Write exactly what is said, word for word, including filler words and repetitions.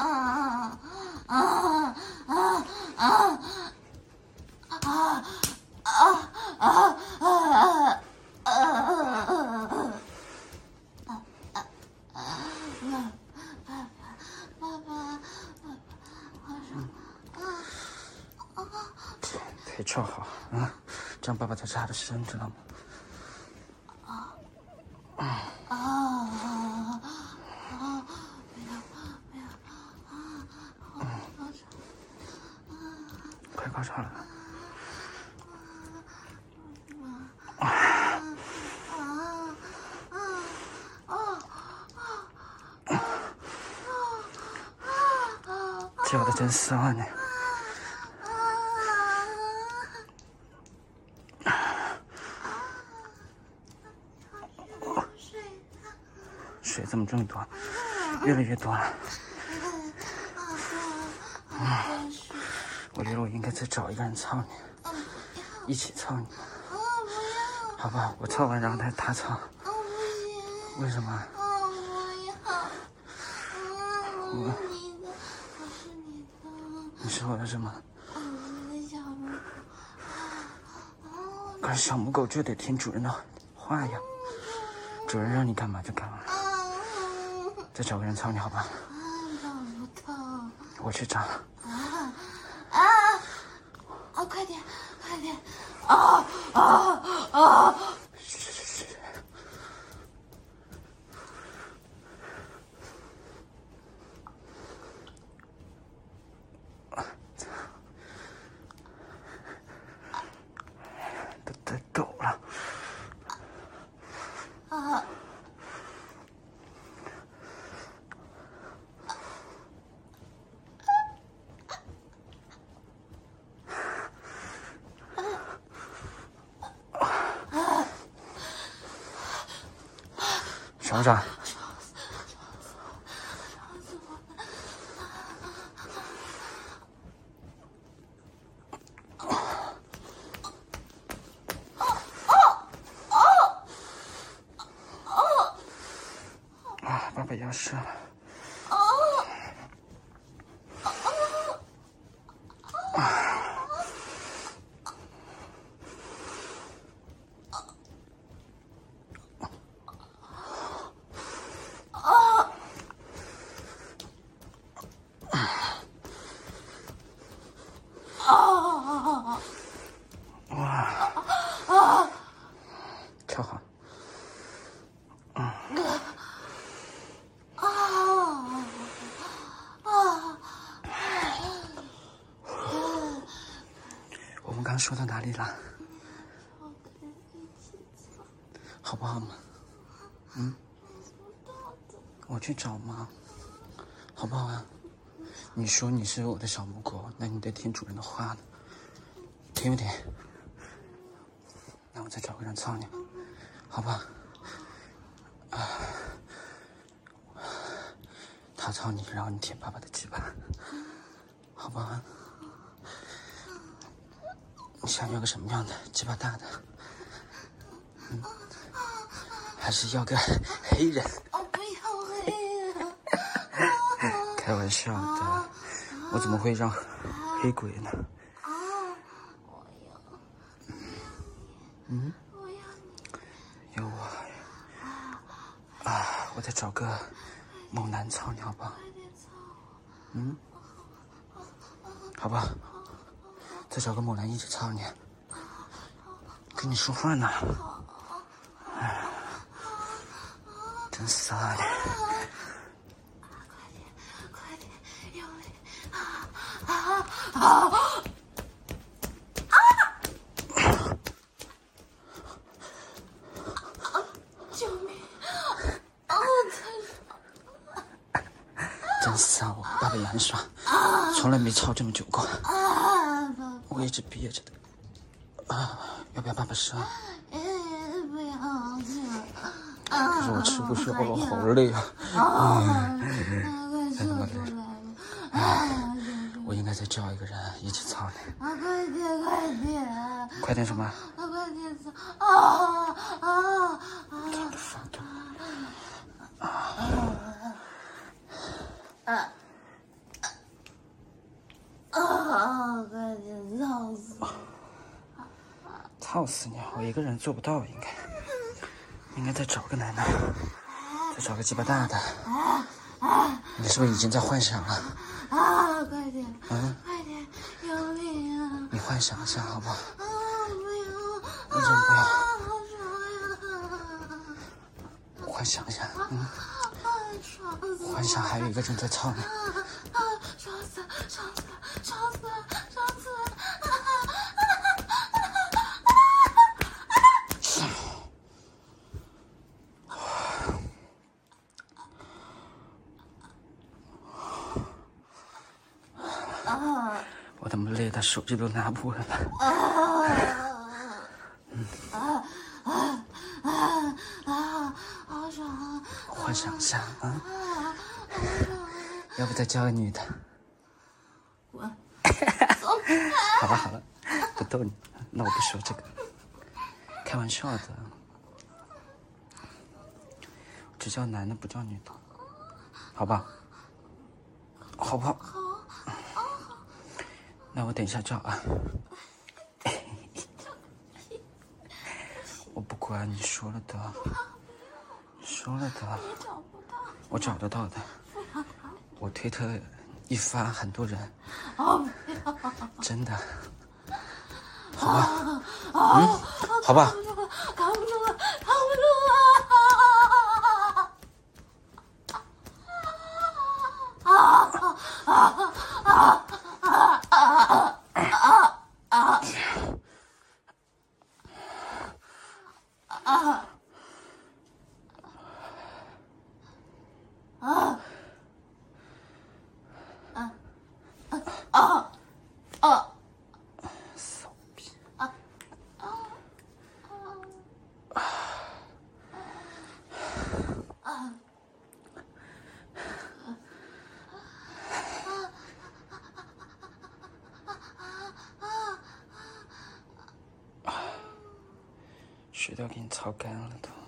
啊啊啊啊啊啊啊啊啊！ 腿翘好啊，这样爸爸才插得深，知道吗？ 啊啊啊啊！没有没有啊！好高潮！ 快高潮了！ 啊啊啊啊啊啊！ 叫的真骚啊你！水怎么这么多？越来越多了。嗯，我觉得我应该再找一个人操你，一起操你。好吧，我操完然后他他操。为什么？我是你的，我是你的。你是我的什么？ 你的小母狗。 可是小母狗就得听主人的话呀，主人让你干嘛就干嘛。再找个人操你好吧？ 找不到。 我去找。 啊啊啊！快点，快点！啊啊啊！ 嘘嘘嘘。都得抖了。 啊！ 爽不爽？啊，爸爸要射了。哇！跳好。嗯。 啊啊！ 我们刚说到哪里了？好不好嘛？嗯。我去找嘛，好不好啊？你说你是我的小母狗，那你得听主人的话的，听不听？那我再找个人操你，好吧？啊，他操你，然后你舔爸爸的鸡巴，好不好？你想要个什么样的？鸡巴大的？嗯，还是要个黑人？ 我不要黑人。 开玩笑的，我怎么会让黑鬼呢？ 啊！我要。 嗯。 我要你。 有我。啊！我再找个猛男操你，好不好？嗯。好吧。再找个猛男一起操你。跟你说话呢。哎，真骚啊你！ 啊啊！救命！啊！ 真骚，我爸爸也很爽，从来没操这么久过。我一直憋着的。啊，要不要爸爸射？ 不要了。 可是我吃不消了，好累啊！ 啊！快射出来了！ 哎，我应该再叫一个人一起操你。 啊！快点，快点！ 快点什么？ 啊！快点操！啊啊操的发抖。啊！ 啊！ 操死！ 操死你！我一个人做不到，应该，应该再找个男的，再找个鸡巴大的。你是不是已经在幻想了？ 啊，快点！ 嗯， 快点，有你啊！ 你幻想一下好不好？ 啊，不要！ 为什么不要？ 好爽呀！ 幻想一下，嗯， 爽死我！ 幻想还有一个人在操你。 啊，爽死了，爽死了，爽死了，爽死了！啊！ 我他妈累的手机都拿不稳了。 啊！嗯啊啊啊啊！好爽啊！ 幻想一下啊！ 啊，好爽啊！ 要不再叫个女的？ 我走开！ 好吧好了，不逗你，那我不说这个，开玩笑的，只叫男的不叫女的，好吧？好不好？那我等一下叫啊。我不管，你说了的，你说了的，我找得到的，我推特一发很多人，真的，好吧，嗯，好吧， 扛不住了，扛不住了！啊啊啊啊啊啊啊！啊啊啊啊啊！ 骚逼！ 啊啊啊啊！ 水都给你操干了都。